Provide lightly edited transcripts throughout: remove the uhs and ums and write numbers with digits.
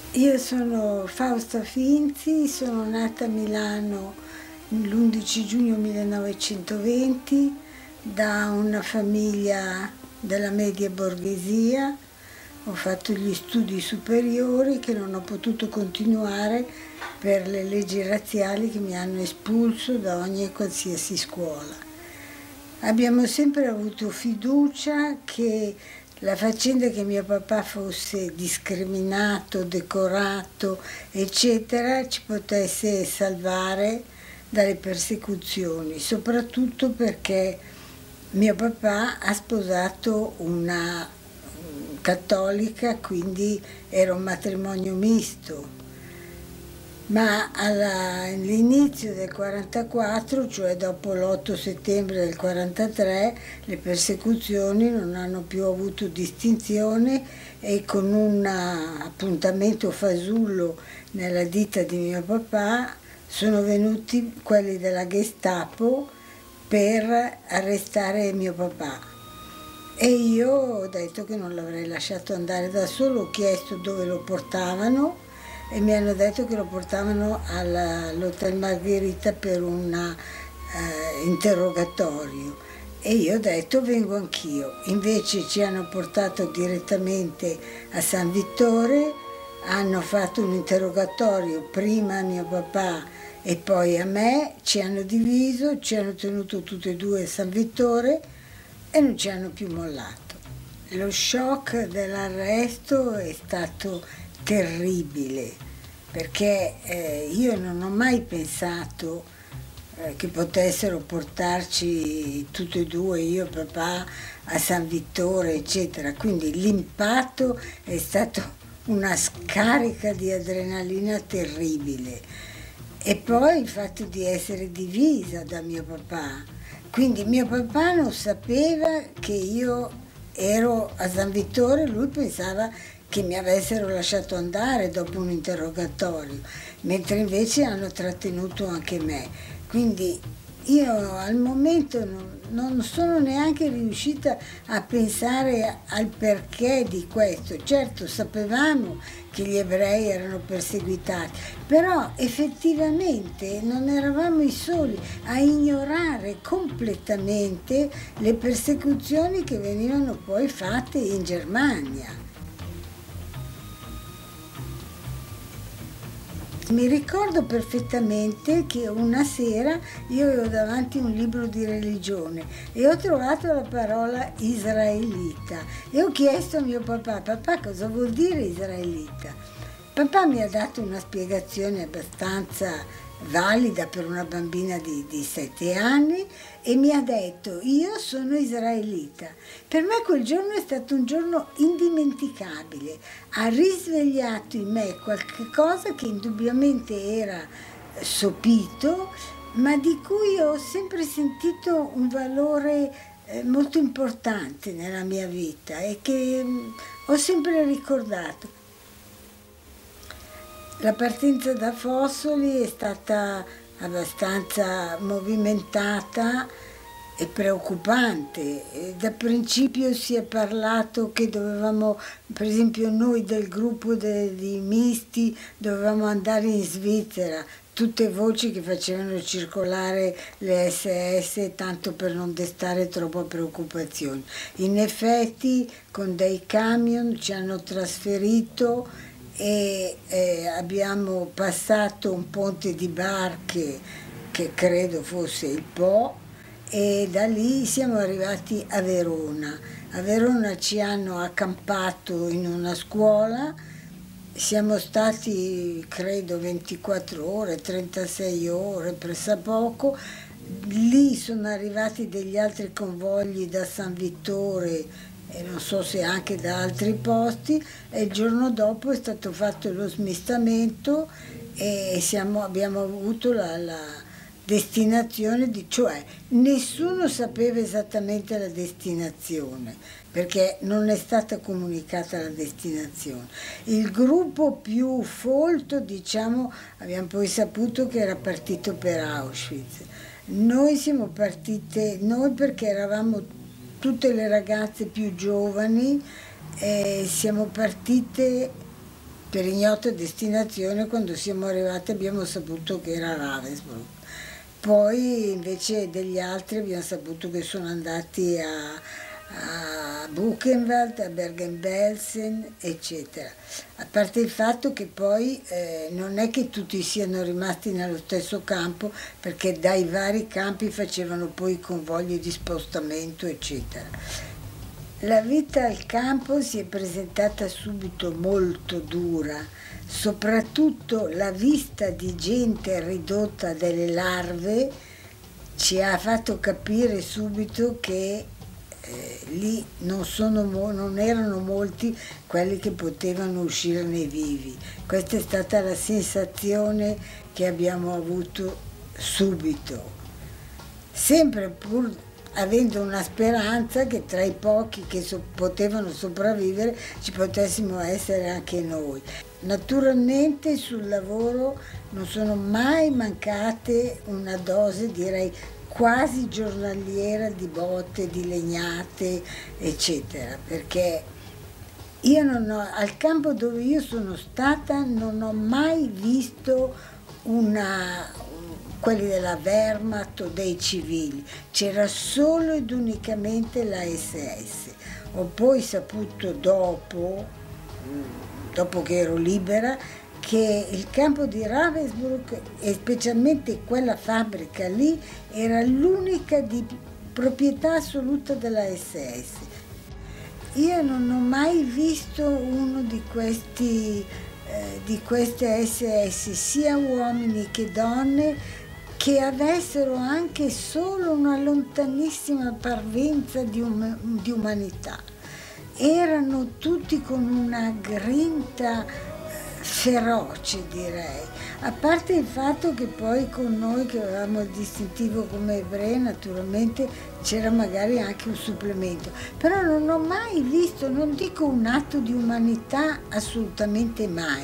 Io sono Fausta Finzi, sono nata a Milano l'11 giugno 1920 da una famiglia della media borghesia. Ho fatto gli studi superiori che non ho potuto continuare per le leggi razziali che mi hanno espulso da ogni e qualsiasi scuola. Abbiamo sempre avuto fiducia che la faccenda che mio papà fosse discriminato, decorato, eccetera, ci potesse salvare dalle persecuzioni, soprattutto perché mio papà ha sposato una cattolica, quindi era un matrimonio misto. Ma all'inizio del 44, cioè dopo l'8 settembre del 43, le persecuzioni non hanno più avuto distinzione e con un appuntamento fasullo nella ditta di mio papà sono venuti quelli della Gestapo per arrestare mio papà. E io ho detto che non l'avrei lasciato andare da solo, ho chiesto dove lo portavano e mi hanno detto che lo portavano all'Hotel Margherita per un interrogatorio. E io ho detto vengo anch'io. Invece ci hanno portato direttamente a San Vittore, hanno fatto un interrogatorio prima a mio papà e poi a me, ci hanno diviso, ci hanno tenuto tutte e due a San Vittore e non ci hanno più mollato. Lo shock dell'arresto è stato terribile perché io non ho mai pensato che potessero portarci tutti e due, io e papà, a San Vittore, eccetera. Quindi l'impatto è stato una scarica di adrenalina terribile. E poi il fatto di essere divisa da mio papà. Quindi mio papà non sapeva che io ero a San Vittore, lui pensava che mi avessero lasciato andare dopo un interrogatorio, mentre invece hanno trattenuto anche me. Quindi io al momento non sono neanche riuscita a pensare al perché di questo. Certo, sapevamo che gli ebrei erano perseguitati, però effettivamente non eravamo i soli a ignorare completamente le persecuzioni che venivano poi fatte in Germania. Mi ricordo perfettamente che una sera io avevo davanti un libro di religione e ho trovato la parola israelita e ho chiesto a mio papà, papà cosa vuol dire israelita? Papà mi ha dato una spiegazione abbastanza valida per una bambina di 7 anni e mi ha detto io sono israelita. Per me quel giorno è stato un giorno indimenticabile, ha risvegliato in me qualche cosa che indubbiamente era sopito, ma di cui ho sempre sentito un valore molto importante nella mia vita e che ho sempre ricordato. La partenza da Fossoli è stata abbastanza movimentata e preoccupante. E da principio si è parlato che dovevamo, per esempio noi del gruppo di misti, dovevamo andare in Svizzera, tutte voci che facevano circolare le SS tanto per non destare troppa preoccupazione. In effetti con dei camion ci hanno trasferito e abbiamo passato un ponte di barche che credo fosse il Po e da lì siamo arrivati a Verona. A Verona ci hanno accampato in una scuola, siamo stati credo 24 ore, 36 ore pressappoco. Lì sono arrivati degli altri convogli da San Vittore e non so se anche da altri posti e il giorno dopo è stato fatto lo smistamento e abbiamo avuto la destinazione, cioè nessuno sapeva esattamente la destinazione perché non è stata comunicata la destinazione. Il gruppo più folto, diciamo, abbiamo poi saputo che era partito per Auschwitz. Noi siamo partite, noi perché eravamo tutte le ragazze più giovani, siamo partite per ignota destinazione. Quando siamo arrivati abbiamo saputo che era Ravensbrück. Poi invece degli altri abbiamo saputo che sono andati a Buchenwald, a Bergen-Belsen, eccetera. A parte il fatto che poi non è che tutti siano rimasti nello stesso campo, perché dai vari campi facevano poi i convogli di spostamento, eccetera. La vita al campo si è presentata subito molto dura, soprattutto la vista di gente ridotta delle larve ci ha fatto capire subito che lì non erano molti quelli che potevano uscirne vivi. Questa è stata la sensazione che abbiamo avuto subito, sempre pur avendo una speranza che tra i pochi che potevano sopravvivere ci potessimo essere anche noi. Naturalmente sul lavoro non sono mai mancate una dose, direi, quasi giornaliera di botte, di legnate, eccetera, perché io al campo dove io sono stata non ho mai visto quelli della Wehrmacht o dei civili, c'era solo ed unicamente la SS. Ho poi saputo dopo che ero libera, che il campo di Ravensbrück e specialmente quella fabbrica lì era l'unica di proprietà assoluta della SS. Io non ho mai visto uno di queste SS, sia uomini che donne, che avessero anche solo una lontanissima parvenza di umanità. Erano tutti con una grinta feroce, direi, a parte il fatto che poi con noi che avevamo il distintivo come ebrei naturalmente c'era magari anche un supplemento, però non ho mai visto, non dico un atto di umanità, assolutamente mai,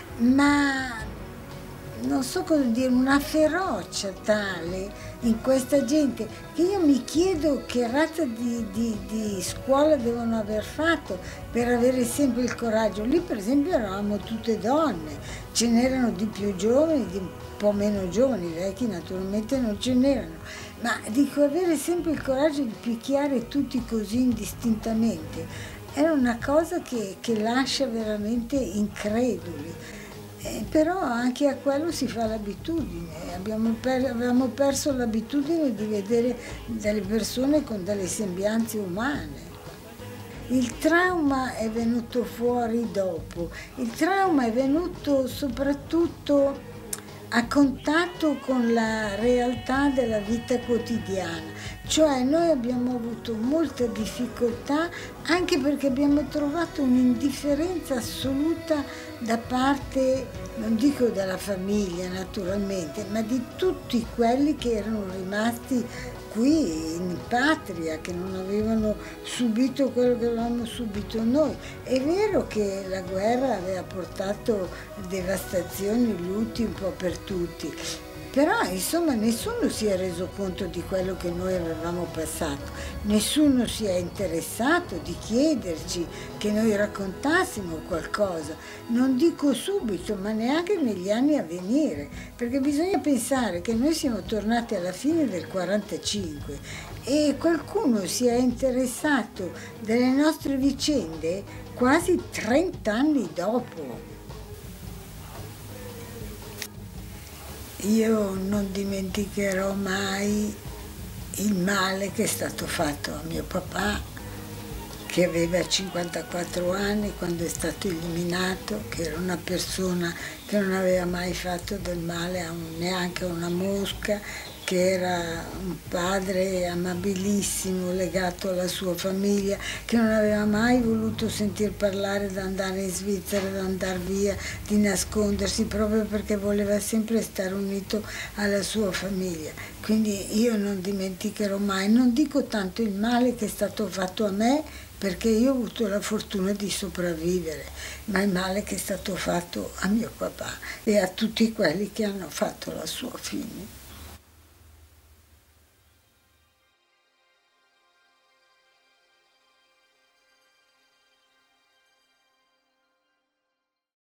ma non so cosa dire, una ferocia tale in questa gente che io mi chiedo che razza di scuola devono aver fatto per avere sempre il coraggio. Lì per esempio eravamo tutte donne, ce n'erano di più giovani, di un po' meno giovani, vecchi naturalmente non ce n'erano, ma dico, avere sempre il coraggio di picchiare tutti così indistintamente era una cosa che lascia veramente increduli. Però anche a quello si fa l'abitudine, avevamo perso l'abitudine di vedere delle persone con delle sembianze umane. Il trauma è venuto fuori dopo, il trauma è venuto soprattutto a contatto con la realtà della vita quotidiana, cioè noi abbiamo avuto molta difficoltà anche perché abbiamo trovato un'indifferenza assoluta da parte, non dico della famiglia naturalmente, ma di tutti quelli che erano rimasti qui in patria, che non avevano subito quello che avevamo subito noi. È vero che la guerra aveva portato devastazioni, lutti un po' per tutti, però insomma nessuno si è reso conto di quello che noi avevamo passato, nessuno si è interessato di chiederci che noi raccontassimo qualcosa, non dico subito, ma neanche negli anni a venire, perché bisogna pensare che noi siamo tornati alla fine del 45 e qualcuno si è interessato delle nostre vicende quasi 30 anni dopo. Io non dimenticherò mai il male che è stato fatto a mio papà, che aveva 54 anni quando è stato eliminato, che era una persona che non aveva mai fatto del male neanche a una mosca, che era un padre amabilissimo, legato alla sua famiglia, che non aveva mai voluto sentir parlare di andare in Svizzera, di andare via, di nascondersi, proprio perché voleva sempre stare unito alla sua famiglia. Quindi io non dimenticherò mai, non dico tanto il male che è stato fatto a me, perché io ho avuto la fortuna di sopravvivere, ma il male che è stato fatto a mio papà e a tutti quelli che hanno fatto la sua fine.